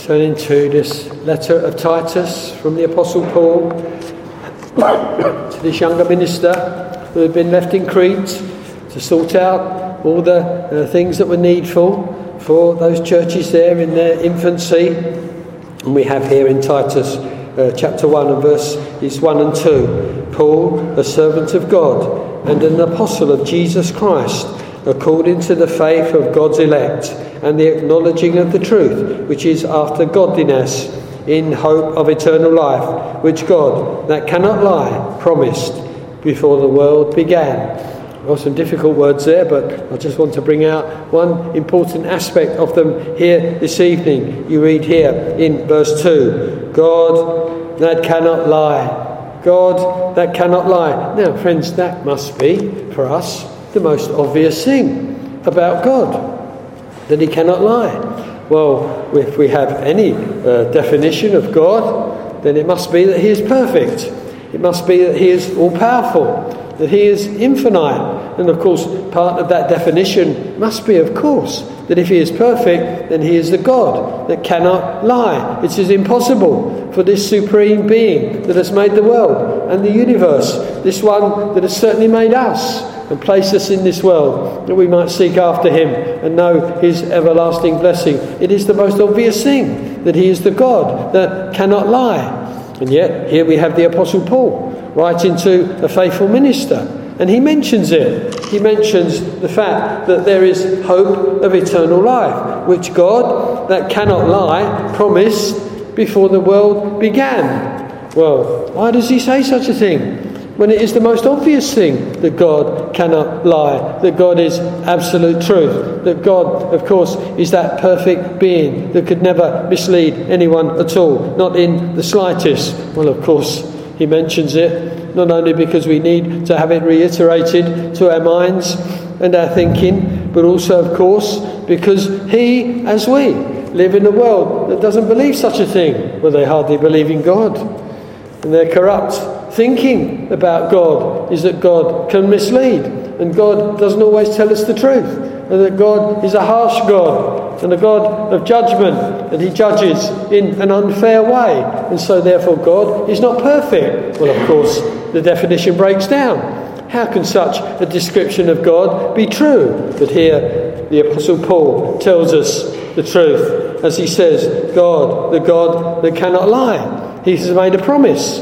Turning to this letter of Titus from the Apostle Paul to this younger minister who had been left in Crete to sort out all the things that were needful for those churches there in their infancy. And we have here in Titus chapter 1 and verses 1 and 2, Paul, a servant of God and an apostle of Jesus Christ, according to the faith of God's elect and the acknowledging of the truth, which is after godliness, in hope of eternal life, which God, that cannot lie, promised before the world began. Well, some difficult words there, but I just want to bring out one important aspect of them here this evening. You read here in verse 2, God that cannot lie. God that cannot lie. Now, friends, that must be, for us, the most obvious thing about God, that he cannot lie. Well, if we have any definition of God, then it must be that he is perfect. It must be that he is all-powerful, that he is infinite. And of course, part of that definition must be, of course, that if he is perfect, then he is the God that cannot lie. It is impossible for this supreme being that has made the world and the universe, this one that has certainly made us and placed us in this world, that we might seek after him and know his everlasting blessing. It is the most obvious thing, that he is the God that cannot lie. And yet, here we have the Apostle Paul writing to a faithful minister, and he mentions it. He mentions the fact that there is hope of eternal life, which God, that cannot lie, promised before the world began. Well, why does he say such a thing, when it is the most obvious thing that God cannot lie, that God is absolute truth, that God, of course, is that perfect being that could never mislead anyone at all, not in the slightest? Well, of course, he mentions it not only because we need to have it reiterated to our minds and our thinking, but also, of course, because he, as we, live in a world that doesn't believe such a thing. Well, they hardly believe in God, and they're corrupt. Thinking about God is that God can mislead, and God doesn't always tell us the truth, and that God is a harsh God and a God of judgment, and he judges in an unfair way, and so therefore God is not perfect. Well, of course, the definition breaks down. How can such a description of God be true? But here the Apostle Paul tells us the truth, as he says, God, the God that cannot lie. He has made a promise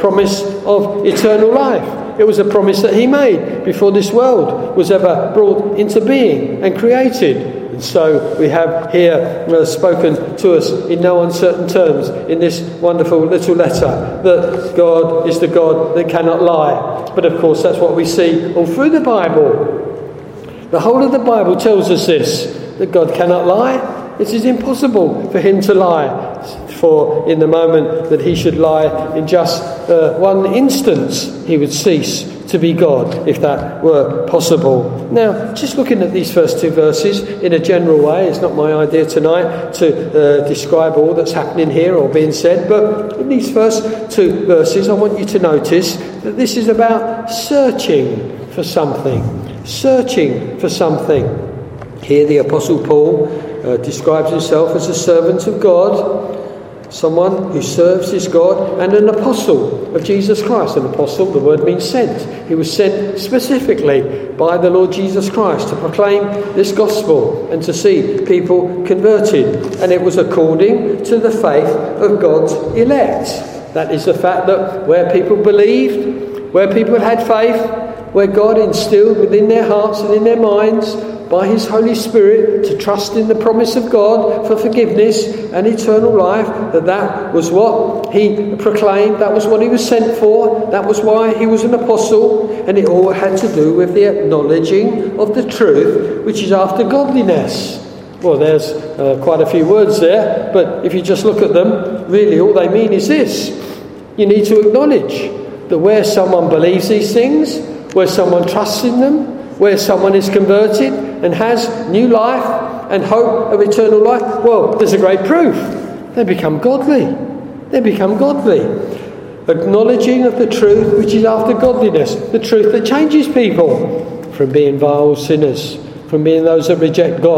of eternal life. It was a promise that he made before this world was ever brought into being and created. And so we have here spoken to us in no uncertain terms in this wonderful little letter that God is the God that cannot lie. But of course, that's what we see all through the Bible. The whole of the Bible tells us this, that God cannot lie. It is impossible for him to lie. For in the moment that he should lie, in just one instance, he would cease to be God, if that were possible. Now, just looking at these first two verses in a general way, it's not my idea tonight to describe all that's happening here or being said, but in these first two verses, I want you to notice that this is about searching for something. Searching for something. Here the Apostle Paul describes himself as a servant of God, someone who serves his God, and an apostle of Jesus Christ. An apostle, the word means sent. He was sent specifically by the Lord Jesus Christ to proclaim this gospel and to see people converted. And it was according to the faith of God's elect. That is the fact that where people believed, where people had faith, where God instilled within their hearts and in their minds by his Holy Spirit to trust in the promise of God for forgiveness and eternal life, that was what he proclaimed, that was what he was sent for, that was why he was an apostle, and it all had to do with the acknowledging of the truth, which is after godliness. Well, there's quite a few words there, but if you just look at them, really all they mean is this. You need to acknowledge that where someone believes these things, where someone trusts in them, where someone is converted and has new life and hope of eternal life, well, there's a great proof. They become godly. They become godly. Acknowledging of the truth which is after godliness, the truth that changes people from being vile sinners, from being those that reject God,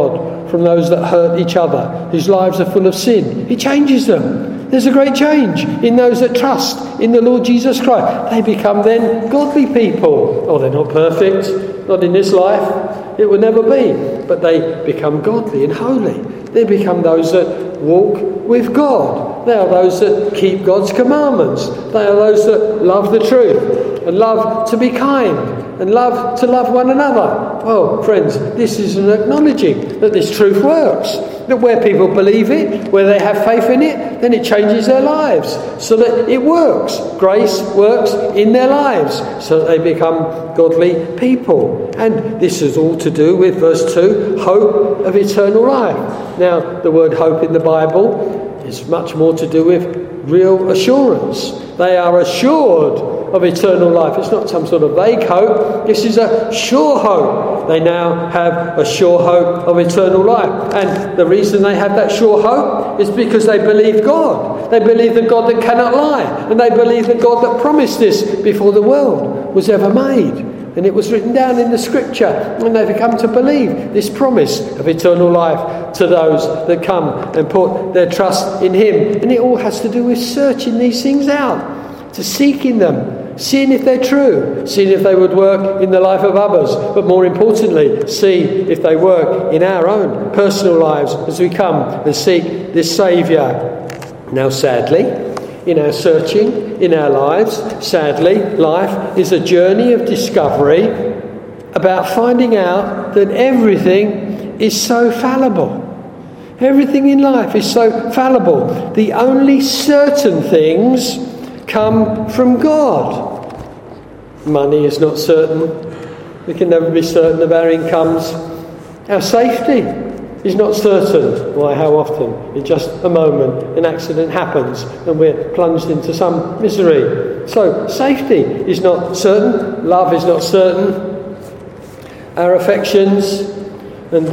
from those that hurt each other, whose lives are full of sin. He changes them. There's a great change in those that trust in the Lord Jesus Christ. They become then godly people. Oh, they're not perfect, not in this life. It will never be. But they become godly and holy. They become those that walk with God. They are those that keep God's commandments. They are those that love the truth and love to be kind and love to love one another. Well, friends, this is an acknowledging that this truth works. That where people believe it, where they have faith in it, then it changes their lives so that it works. Grace works in their lives so that they become godly people. And this is all to do with verse 2, hope of eternal life. Now, the word hope in the Bible is much more to do with real assurance. They are assured of eternal life. It's not some sort of vague hope. This is a sure hope. They now have a sure hope of eternal life. And the reason they have that sure hope is because they believe God. They believe the God that cannot lie. And they believe the God that promised this before the world was ever made. And it was written down in the scripture. And they've come to believe this promise of eternal life to those that come and put their trust in Him. And it all has to do with searching these things out, to seeking them, seeing if they're true, seeing if they would work in the life of others, but more importantly, see if they work in our own personal lives as we come and seek this Saviour. Now, sadly, in our searching, in our lives, sadly, life is a journey of discovery about finding out that everything is so fallible. Everything in life is so fallible. The only certain things come from God. Money is not certain. We can never be certain of our incomes. Our safety is not certain. Why, how often? In just a moment, an accident happens and we're plunged into some misery. So, safety is not certain. Love is not certain. Our affections and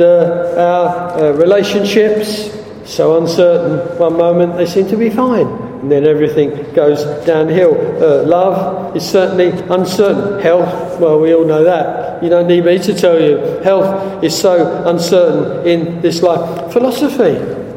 our relationships, so uncertain. One moment they seem to be fine, and then everything goes downhill. Love is certainly uncertain. Health, well, we all know that. You don't need me to tell you. Health is so uncertain in this life. Philosophy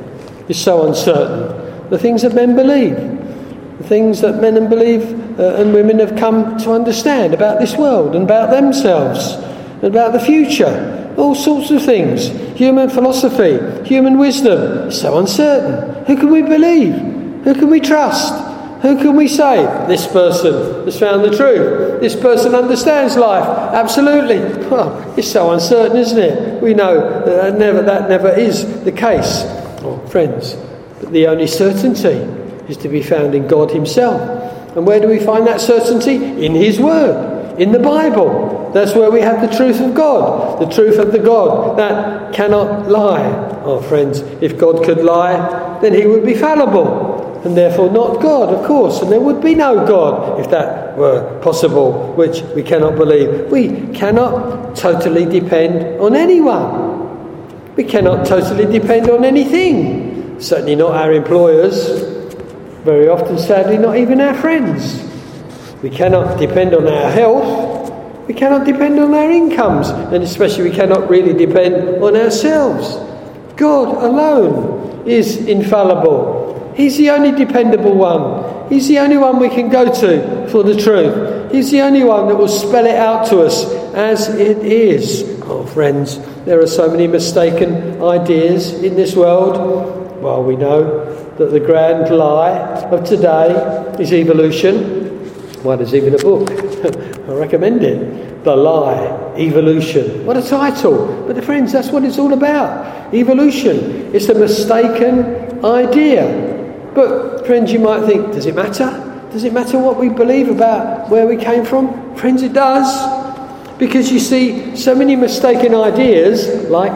is so uncertain. The things that men believe, the things that men and women have come to understand about this world and about themselves and about the future. All sorts of things. Human philosophy, human wisdom is so uncertain. Who can we believe? Who can we trust? Who can we say, this person has found the truth? This person understands life. Absolutely. Well, it's so uncertain, isn't it? We know that never is the case. Oh, friends, but the only certainty is to be found in God Himself. And where do we find that certainty? In His Word, in the Bible. That's where we have the truth of God, the truth of the God that cannot lie. Oh, friends, if God could lie, then He would be fallible. And therefore not God, of course. And there would be no God if that were possible, which we cannot believe. We cannot totally depend on anyone. We cannot totally depend on anything. Certainly not our employers. Very often, sadly, not even our friends. We cannot depend on our health. We cannot depend on our incomes. And especially we cannot really depend on ourselves. God alone is infallible. He's the only dependable one. He's the only one we can go to for the truth. He's the only one that will spell it out to us as it is. Oh, friends, there are so many mistaken ideas in this world. Well, we know that the grand lie of today is evolution. Well, there's even a book. I recommend it. The Lie, Evolution. What a title. But friends, that's what it's all about. Evolution. It's a mistaken idea. But, friends, you might think, does it matter? Does it matter what we believe about where we came from? Friends, it does. Because you see, so many mistaken ideas, like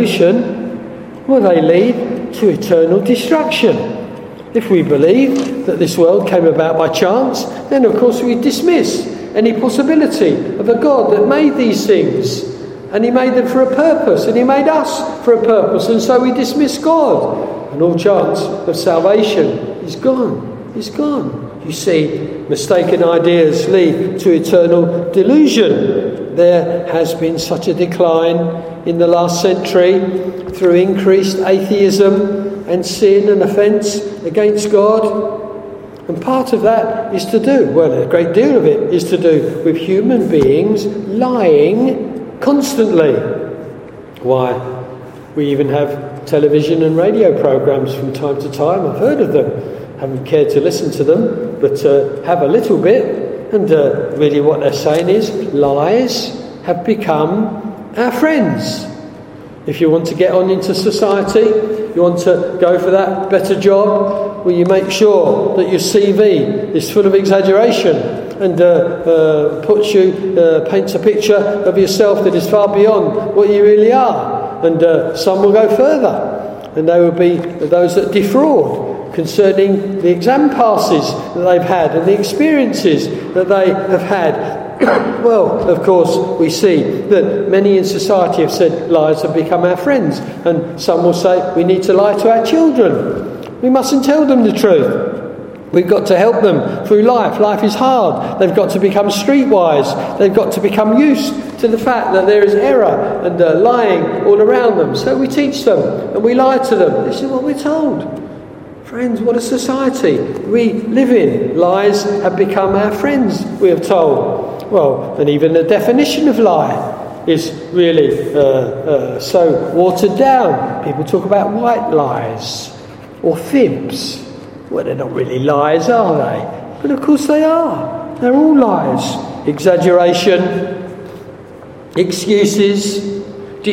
evolution, well, they lead to eternal destruction. If we believe that this world came about by chance, then, of course, we dismiss any possibility of a God that made these things. And He made them for a purpose, and He made us for a purpose. And so we dismiss God. And all chance of salvation is gone. It's gone. You see, mistaken ideas lead to eternal delusion. there has been such a decline in the last century through increased atheism and sin and offence against God. And part of that is to do, well, a great deal of it is to do with human beings lying constantly. Why, we even have television and radio programmes from time to time. I've heard of them, haven't cared to listen to them, but have a little bit. And really what they're saying is lies have become our friends. If you want to get on into society, you want to go for that better job, well, you make sure that your CV is full of exaggeration and paints a picture of yourself that is far beyond what you really are. And some will go further, and they will be those that defraud concerning the exam passes that they've had and the experiences that they have had. Well, of course, we see that many in society have said lies have become our friends, and some will say we need to lie to our children. We mustn't tell them the truth. We've got to help them through life. Life is hard. They've got to become streetwise. They've got to become used to the fact that there is error and lying all around them. So we teach them and we lie to them. This is what we're told. Friends, what a society we live in. Lies have become our friends, we are told. Well, and even the definition of lie is really so watered down. People talk about white lies or fibs. Well, they're not really lies, are they? But of course they are. They're all lies. Exaggeration, excuses,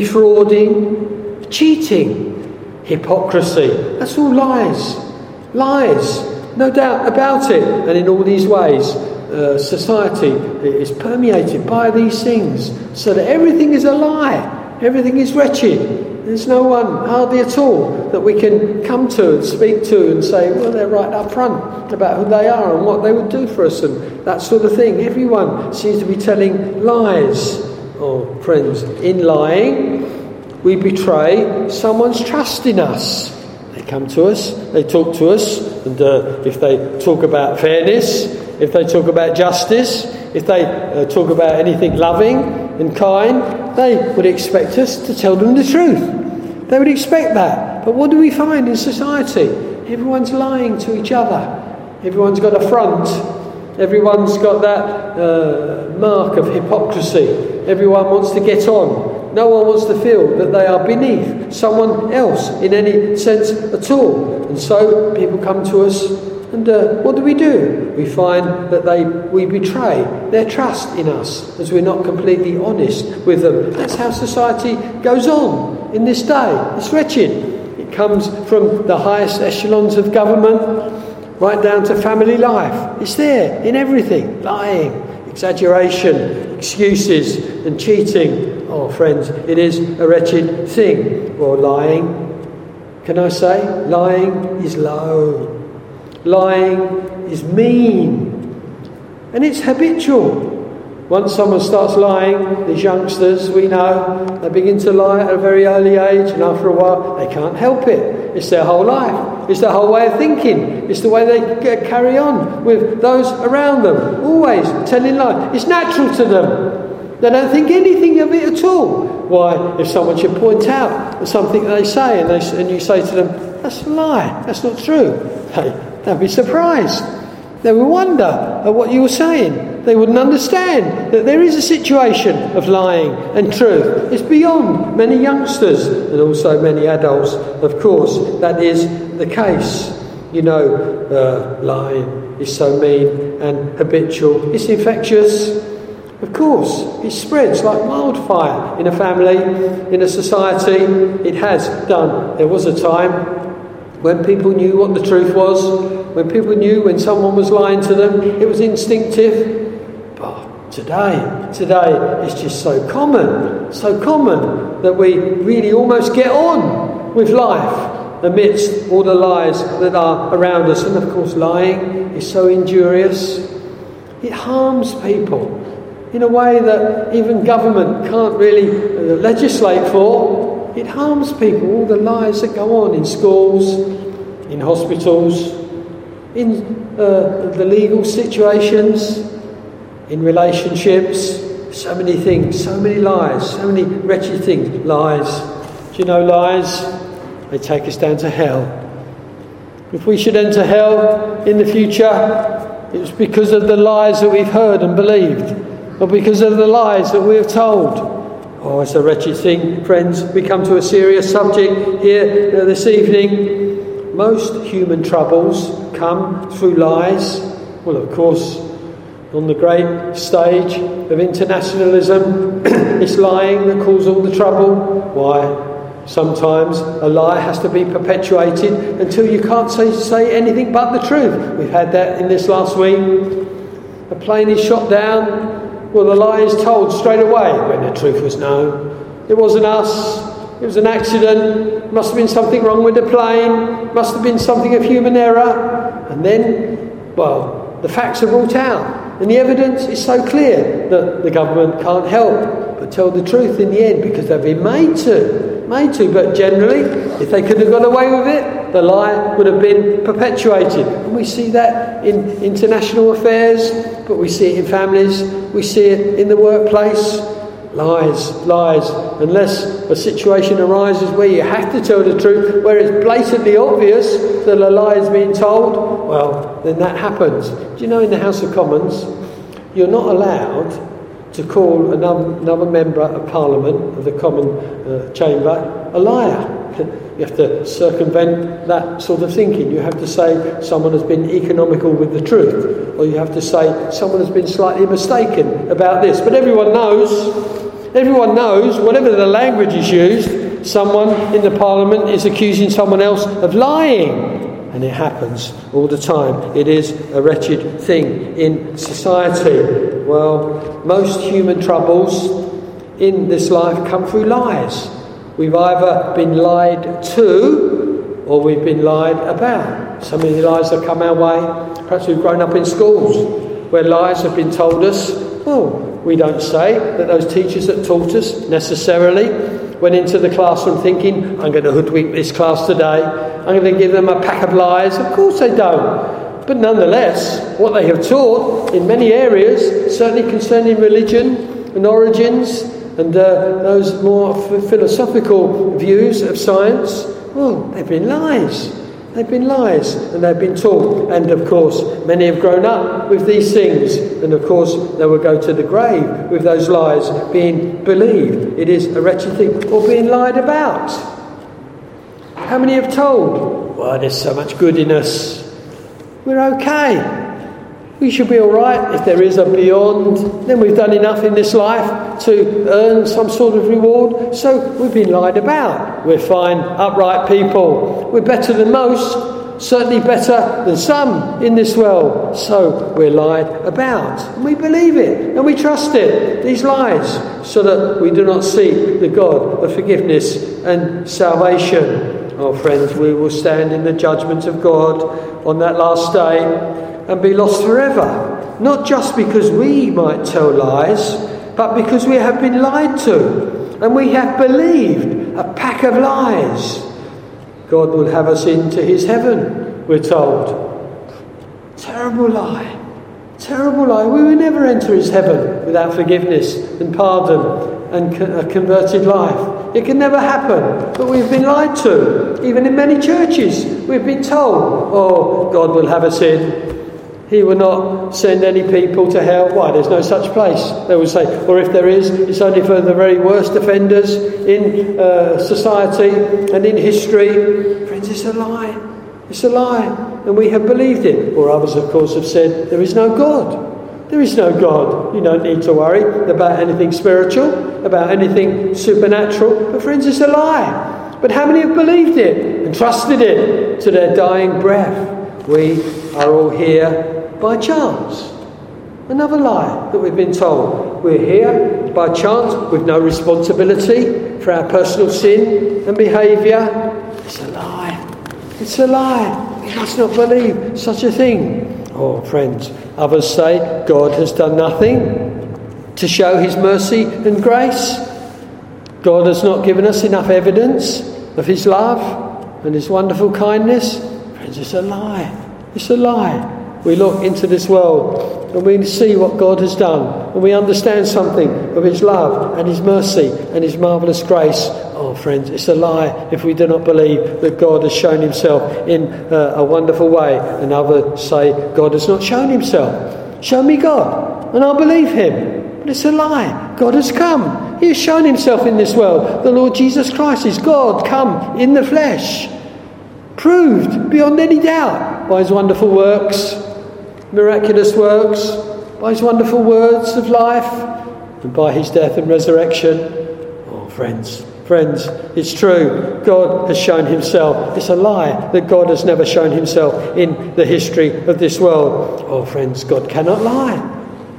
defrauding, cheating, hypocrisy. That's all lies. Lies, no doubt about it. And in all these ways, society is permeated by these things, so that everything is a lie, everything is wretched. There's no one, hardly at all, that we can come to and speak to and say, well, they're right up front about who they are and what they would do for us and that sort of thing. Everyone seems to be telling lies. Oh, friends, in lying, we betray someone's trust in us. They come to us, they talk to us, and if they talk about fairness, if they talk about justice, if they talk about anything loving and kind, they would expect us to tell them the truth. They would expect that. But what do we find in society? Everyone's lying to each other. Everyone's got a front. Everyone's got that mark of hypocrisy. Everyone wants to get on. No one wants to feel that they are beneath someone else in any sense at all. And so people come to us, and what do? We find that we betray their trust in us as we're not completely honest with them. That's how society goes on in this day. It's wretched. It comes from the highest echelons of government right down to family life. It's there in everything. Lying, exaggeration, excuses and cheating. Oh, friends, it is a wretched thing. Or lying, can I say? Lying is low. Lying is mean. And it's habitual. Once someone starts lying, these youngsters, we know, they begin to lie at a very early age, and after a while, they can't help it. It's their whole life. It's their whole way of thinking. It's the way they carry on with those around them, always telling lies. It's natural to them. They don't think anything of it at all. Why, if someone should point out something they say, and you say to them, that's a lie, that's not true, they'll be surprised. They will wonder at what you were saying. They wouldn't understand that there is a situation of lying and truth. It's beyond many youngsters and also many adults, of course. That is the case. You know, lying is so mean and habitual. It's infectious. Of course, it spreads like wildfire in a family, in a society. It has done. There was a time when people knew what the truth was, when people knew when someone was lying to them, it was instinctive. But today it's just so common that we really almost get on with life amidst all the lies that are around us. And of course, lying is so injurious. It harms people in a way that even government can't really legislate for. It harms people, all the lies that go on in schools, in hospitals, in the legal situations, in relationships, So many things, so many lies, so many wretched things. Lies. Do you know lies? They take us down to hell. If we should enter hell in the future, it's because of the lies that we've heard and believed, or because of the lies that we have told. Oh, it's a wretched thing, friends. We come to a serious subject here this evening. Most human troubles come through lies. Well, of course, on the great stage of internationalism, it's lying that causes all the trouble. Why? Sometimes a lie has to be perpetuated until you can't say anything but the truth. We've had that in this last week. A plane is shot down. Well, the lie is told straight away when the truth was known. It wasn't us. It was an accident. Must have been something wrong with the plane. Must have been something of human error. And then, well, the facts are brought out. And the evidence is so clear that the government can't help but tell the truth in the end because they've been made to. But generally, if they could have got away with it, the lie would have been perpetuated. And we see that in international affairs, but we see it in families, we see it in the workplace. Lies. Unless a situation arises where you have to tell the truth, where it's blatantly obvious that a lie is being told, well, then that happens. Do you know in the House of Commons, you're not allowed to call another member of Parliament, of the Common Chamber, a liar. You have to circumvent that sort of thinking. You have to say someone has been economical with the truth, or you have to say someone has been slightly mistaken about this. But everyone knows, whatever the language is used, someone in the Parliament is accusing someone else of lying. And it happens all the time. It is a wretched thing in society. Well, most human troubles in this life come through lies. We've either been lied to or we've been lied about. So many lies have come our way. Perhaps we've grown up in schools where lies have been told us. Well, we don't say that those teachers that taught us necessarily went into the classroom thinking, I'm going to hoodwink this class today. I'm going to give them a pack of lies. Of course they don't. But nonetheless, what they have taught in many areas, certainly concerning religion and origins and those more philosophical views of science, well, they've been lies. They've been lies and they've been taught. And of course, many have grown up with these things. And of course, they will go to the grave with those lies being believed. It is a wretched thing. Or being lied about. How many have told, well, there's so much good in us. We're okay. We should be all right. If there is a beyond, then we've done enough in this life to earn some sort of reward. So we've been lied about. We're fine, upright people. We're better than most, certainly better than some in this world. So we're lied about. And we believe it and we trust it, these lies, so that we do not seek the God of forgiveness and salvation. Oh, friends, we will stand in the judgment of God on that last day and be lost forever. Not just because we might tell lies, but because we have been lied to and we have believed a pack of lies. God will have us into his heaven, we're told. Terrible lie. Terrible lie. We will never enter his heaven without forgiveness and pardon and a converted life. It can never happen. But we've been lied to. Even in many churches, we've been told, oh, God will have us in. He will not send any people to hell. Why? There's no such place. They will say, or if there is, it's only for the very worst offenders in society and in history. Friends, it's a lie. It's a lie. And we have believed it. Or others, of course, have said, there is no God. There is no God. You don't need to worry about anything spiritual, about anything supernatural. But friends, it's a lie. But how many have believed it and trusted it to their dying breath? We are all here by chance. Another lie that we've been told. We're here by chance with no responsibility for our personal sin and behaviour. It's a lie. It's a lie. We must not believe such a thing. Oh, friends, others say God has done nothing to show his mercy and grace. God has not given us enough evidence of his love and his wonderful kindness. Friends, it's a lie. It's a lie. We look into this world and we see what God has done, and we understand something of his love and his mercy and his marvellous grace. Oh, friends, it's a lie if we do not believe that God has shown himself in a wonderful way, and others say God has not shown himself. Show me God, and I'll believe him. But it's a lie. God has come. He has shown himself in this world. The Lord Jesus Christ is God come in the flesh, proved beyond any doubt by his wonderful works, miraculous works, by his wonderful words of life, and by his death and resurrection. Oh, friends, it's true. God has shown himself. It's a lie that God has never shown himself in the history of this world. Oh, friends, God cannot lie.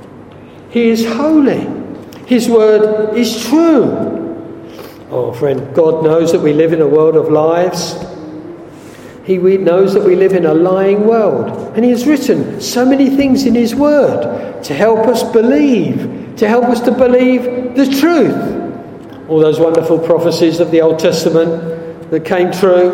He is holy. His word is true. Oh, friend, God knows that we live in a world of lies. He knows that we live in a lying world. And he has written so many things in his word to help us believe, to help us to believe the truth. All those wonderful prophecies of the Old Testament that came true.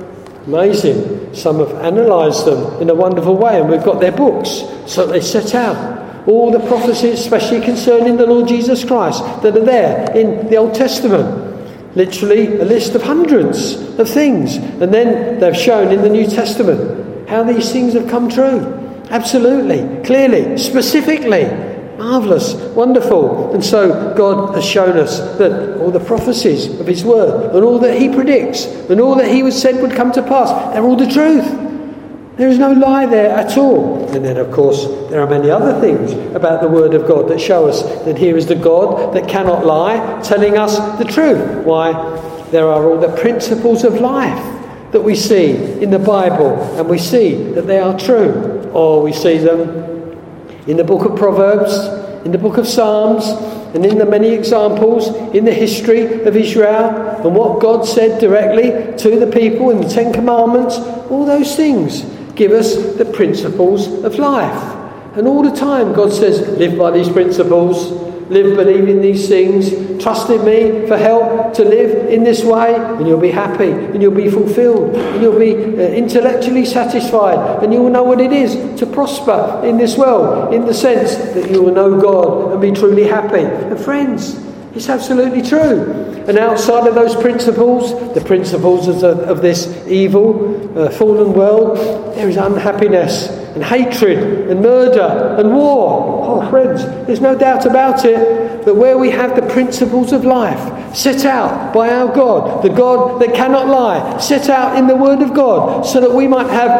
Amazing. Some have analysed them in a wonderful way, and we've got their books. So they set out all the prophecies, especially concerning the Lord Jesus Christ, that are there in the Old Testament. Literally a list of hundreds of things. And then they've shown in the New Testament how these things have come true. Absolutely, clearly, specifically. Marvellous, wonderful. And so God has shown us that all the prophecies of his word and all that he predicts and all that he said would come to pass, they're all the truth. There is no lie there at all. And then, of course, there are many other things about the Word of God that show us that here is the God that cannot lie, telling us the truth. Why? There are all the principles of life that we see in the Bible, and we see that they are true. Or we see them in the book of Proverbs, in the book of Psalms, and in the many examples in the history of Israel, and what God said directly to the people in the Ten Commandments. All those things give us the principles of life. And all the time God says, live by these principles, live believing these things, trust in me for help to live in this way, and you'll be happy, and you'll be fulfilled, and you'll be intellectually satisfied, and you will know what it is to prosper in this world, in the sense that you will know God and be truly happy. And friends, it's absolutely true. And outside of those principles, the principles of this evil, fallen world, there is unhappiness and hatred and murder and war. Oh, friends, there's no doubt about it that where we have the principles of life set out by our God, the God that cannot lie, set out in the Word of God, so that we might have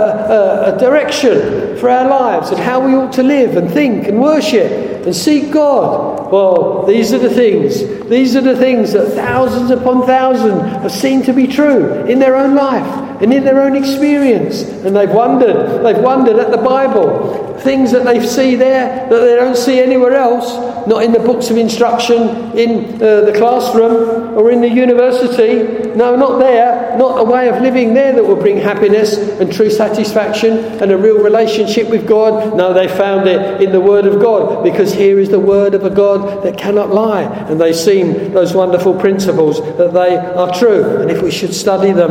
a direction for our lives and how we ought to live and think and worship and seek God. Well, these are the things that thousands upon thousands have seen to be true in their own life and in their own experience. And they've wondered at the Bible, things that they see there that they don't see anywhere else, not in the books of instruction, in the classroom or in the university. No, not there, not a way of living there that will bring happiness and true satisfaction and a real relationship with God. No, they found it in the Word of God, because here is the Word of a God that cannot lie. And they've seen those wonderful principles, that they are true. And if we should study them,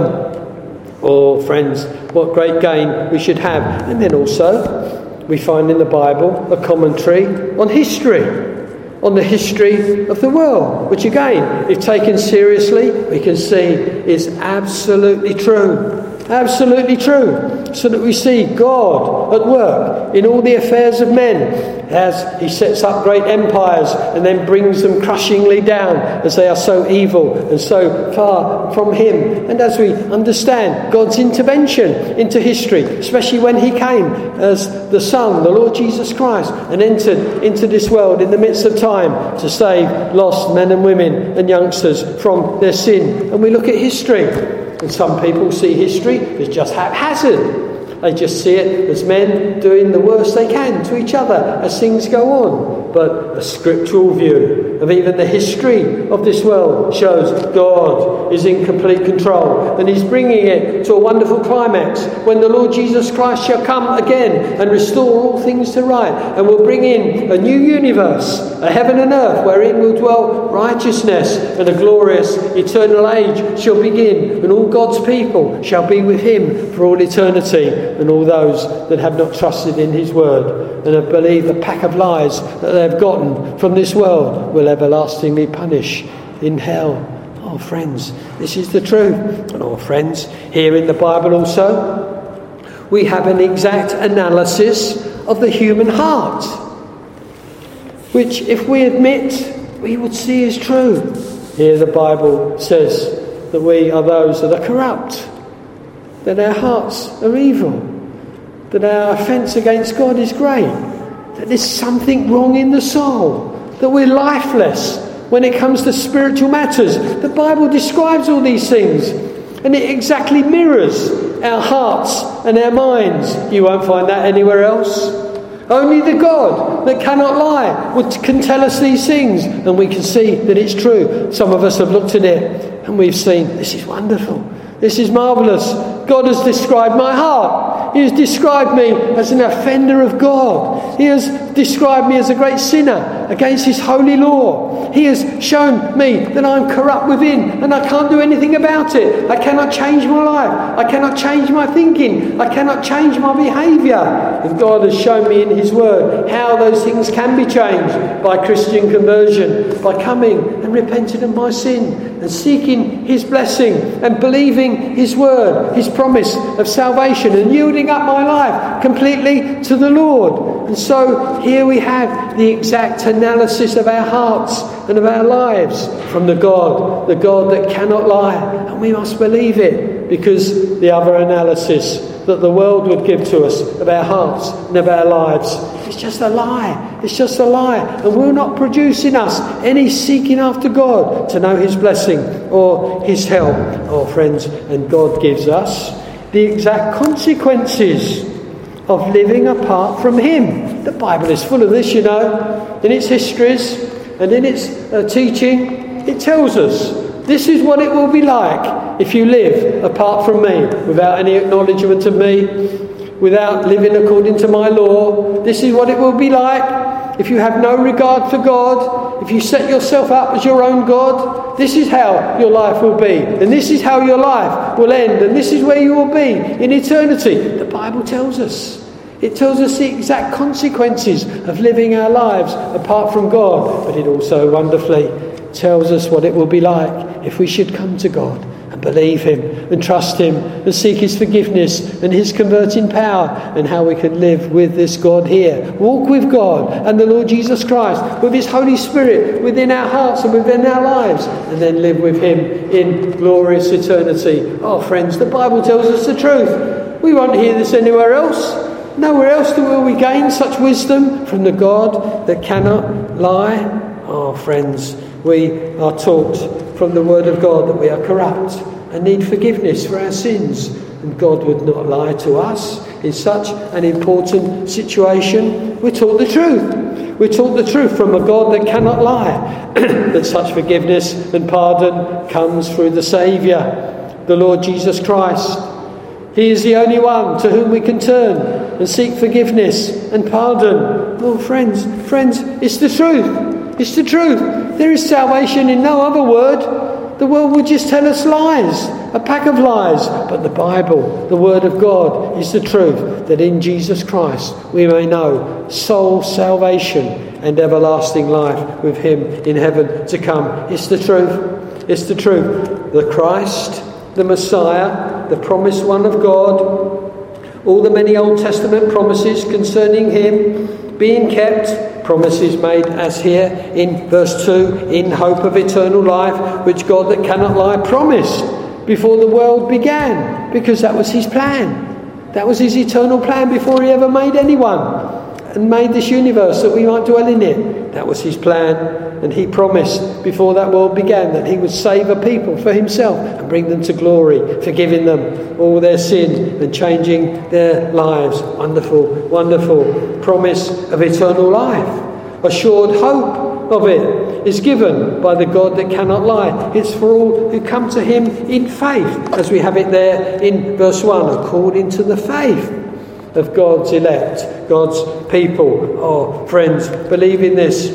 oh, friends, what great gain we should have. And then also, we find in the Bible a commentary on history, on the history of the world, which again, if taken seriously, we can see is absolutely true. Absolutely true. So that we see God at work in all the affairs of men, as he sets up great empires and then brings them crushingly down, as they are so evil and so far from him. And as we understand God's intervention into history, especially when he came as the Son, the Lord Jesus Christ, and entered into this world in the midst of time to save lost men and women and youngsters from their sin. And we look at history, and some people see history as just haphazard. They just see it as men doing the worst they can to each other as things go on. But a scriptural view of even the history of this world shows God is in complete control, and he's bringing it to a wonderful climax when the Lord Jesus Christ shall come again and restore all things to right, and will bring in a new universe, a heaven and earth, wherein will dwell righteousness, and a glorious eternal age shall begin, and all God's people shall be with him for all eternity, and all those that have not trusted in his word and have believed the pack of lies that they have gotten from this world will everlastingly punish in hell. Oh, friends, this is the truth. And oh, friends, here in the Bible also, we have an exact analysis of the human heart, which, if we admit, we would see is true. Here the Bible says that we are those that are corrupt, that our hearts are evil, that our offence against God is great, that there's something wrong in the soul, that we're lifeless when it comes to spiritual matters. The Bible describes all these things, and it exactly mirrors our hearts and our minds. You won't find that anywhere else. Only the God that cannot lie can tell us these things, and we can see that it's true. Some of us have looked at it and we've seen, this is wonderful, this is marvellous. God has described my heart. He has described me as an offender of God. He has described me as a great sinner against his holy law. He has shown me that I'm corrupt within and I can't do anything about it. I cannot change my life. I cannot change my thinking. I cannot change my behaviour. And God has shown me in his word how those things can be changed by Christian conversion, by coming and repenting of my sin and seeking his blessing and believing his word, his promise of salvation, and yielding up my life completely to the Lord. And so here we have the exact analysis of our hearts and of our lives from the God that cannot lie. And we must believe it, because the other analysis that the world would give to us of our hearts and of our lives, it's just a lie. It's just a lie, and will not produce in us any seeking after God to know his blessing or his help. Oh, friends, and God gives us the exact consequences of living apart from him. The Bible is full of this, you know. In its histories and in its teaching, it tells us this is what it will be like if you live apart from me, without any acknowledgement of me, without living according to my law. This is what it will be like if you have no regard for God, if you set yourself up as your own God. This is how your life will be, and this is how your life will end, and this is where you will be in eternity. The Bible tells us. It tells us the exact consequences of living our lives apart from God, but it also wonderfully tells us what it will be like if we should come to God and believe him and trust him and seek his forgiveness and his converting power, and how we can live with this God here, walk with God and the Lord Jesus Christ, with his Holy Spirit within our hearts and within our lives, and then live with him in glorious eternity. Oh, friends, the Bible tells us the truth. We won't hear this anywhere else. Nowhere else will we gain such wisdom from the God that cannot lie. Oh, friends, we are taught from the word of God that we are corrupt and need forgiveness for our sins, and God would not lie to us in such an important situation. We're taught the truth. We're taught the truth from a God that cannot lie, that such forgiveness and pardon comes through the Saviour, the Lord Jesus Christ. He is the only one to whom we can turn and seek forgiveness and pardon. Oh, friends, it's the truth. It's the truth. There is salvation in no other word. The world would just tell us lies, a pack of lies. But the Bible, the word of God, is the truth, that in Jesus Christ we may know soul salvation and everlasting life with him in heaven to come. It's the truth. It's the truth. The Christ, the Messiah, the promised one of God, all the many Old Testament promises concerning him being kept, promises made as here in verse 2, in hope of eternal life, which God that cannot lie promised before the world began, because that was his plan. That was his eternal plan before he ever made anyone and made this universe that we might dwell in it. That was his plan, and he promised before that world began that he would save a people for himself and bring them to glory, forgiving them all their sin and changing their lives. Wonderful, wonderful promise of eternal life, assured hope of it is given by the God that cannot lie. It's for all who come to him in faith, as we have it there in verse 1, according to the faith of God's elect, God's people. Oh, friends, believe in this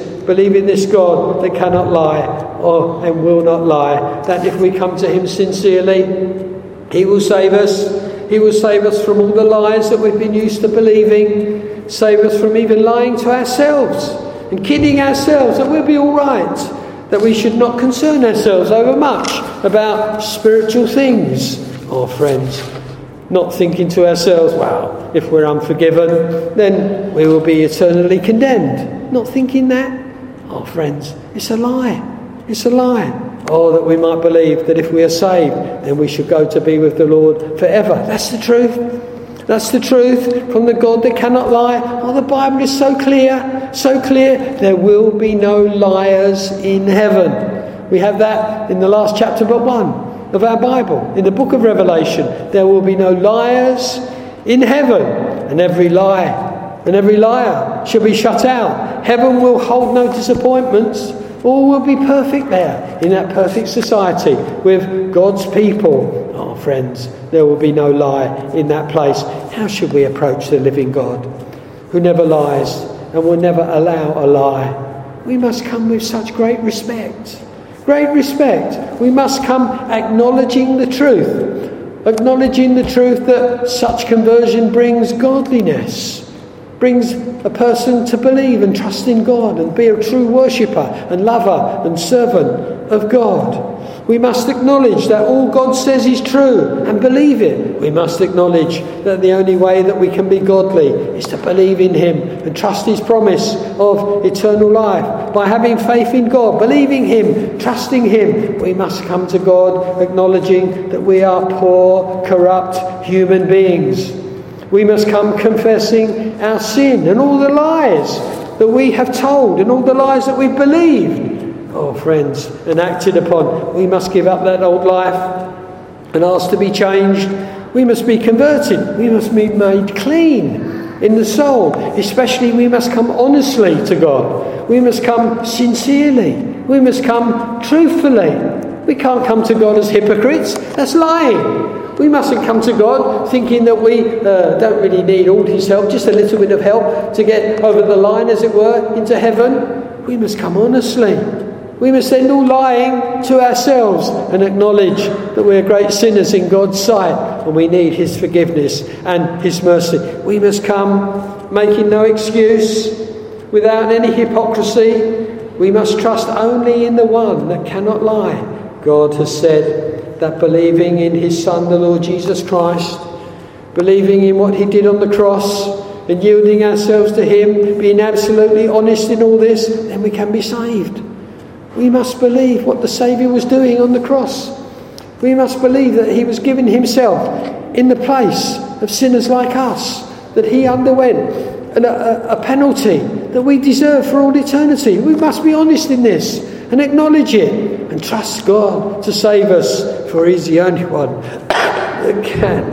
God that cannot lie and will not lie, that if we come to him sincerely, he will save us. He will save us from all the lies that we've been used to believing, save us from even lying to ourselves and kidding ourselves that we'll be all right, that we should not concern ourselves over much about spiritual things. Oh, friends, not thinking to ourselves, well, if we're unforgiven, then we will be eternally condemned. Not thinking that. Oh, friends, it's a lie. It's a lie. Oh, that we might believe that if we are saved, then we should go to be with the Lord forever. That's the truth. That's the truth from the God that cannot lie. Oh, the Bible is so clear, so clear. There will be no liars in heaven. We have that in the last chapter but 1 of our Bible, in the book of Revelation. There will be no liars in heaven, and every lie and every liar shall be shut out. Heaven will hold no disappointments. All will be perfect there, in that perfect society with God's people. Oh, friends, there will be no lie in that place. How should we approach the living God, who never lies and will never allow a lie? We must come with such great respect. Great respect. We must come acknowledging the truth. Acknowledging the truth that such conversion brings godliness. Brings a person to believe and trust in God and be a true worshipper and lover and servant of God. We must acknowledge that all God says is true and believe it. We must acknowledge that the only way that we can be godly is to believe in him and trust his promise of eternal life. By having faith in God, believing him, trusting him, we must come to God acknowledging that we are poor, corrupt human beings. We must come confessing our sin and all the lies that we have told and all the lies that we've believed. Oh, friends, and acted upon. We must give up that old life and ask to be changed. We must be converted. We must be made clean in the soul. Especially we must come honestly to God. We must come sincerely. We must come truthfully. We can't come to God as hypocrites. That's lying. We mustn't come to God thinking that we don't really need all his help, just a little bit of help to get over the line, as it were, into heaven. We must come honestly. We must end all lying to ourselves and acknowledge that we're great sinners in God's sight and we need his forgiveness and his mercy. We must come making no excuse, without any hypocrisy. We must trust only in the one that cannot lie. God has said that believing in his Son, the Lord Jesus Christ, believing in what he did on the cross and yielding ourselves to him, being absolutely honest in all this, then we can be saved. We must believe what the Saviour was doing on the cross. We must believe that he was giving himself in the place of sinners like us, that he underwent a penalty that we deserve for all eternity. We must be honest in this and acknowledge it and trust God to save us, for he's the only one that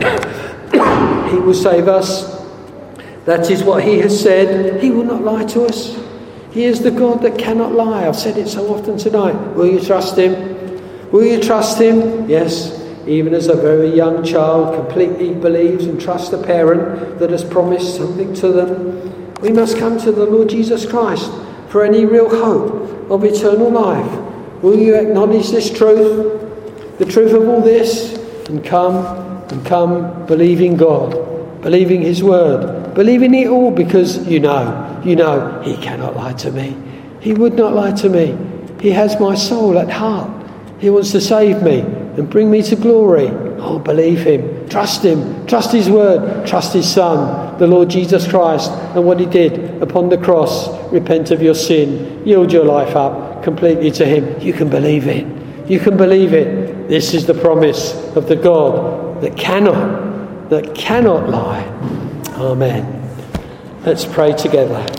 can. He will save us. That is what he has said. He will not lie to us. He is the God that cannot lie. I've said it so often tonight. Will you trust him? Will you trust him? Yes. Even as a very young child completely believes and trusts a parent that has promised something to them, we must come to the Lord Jesus Christ for any real hope of eternal life. Will you acknowledge this truth, the truth of all this, and come believing God, believing his word, believing it all, because you know, he cannot lie to me. He would not lie to me. He has my soul at heart. He wants to save me and bring me to glory. Oh, believe him, trust his word, trust his Son, the Lord Jesus Christ, and what he did upon the cross. Repent of your sin, yield your life up completely to him. You can believe it. You can believe it. This is the promise of the God that cannot lie. Amen. Let's pray together.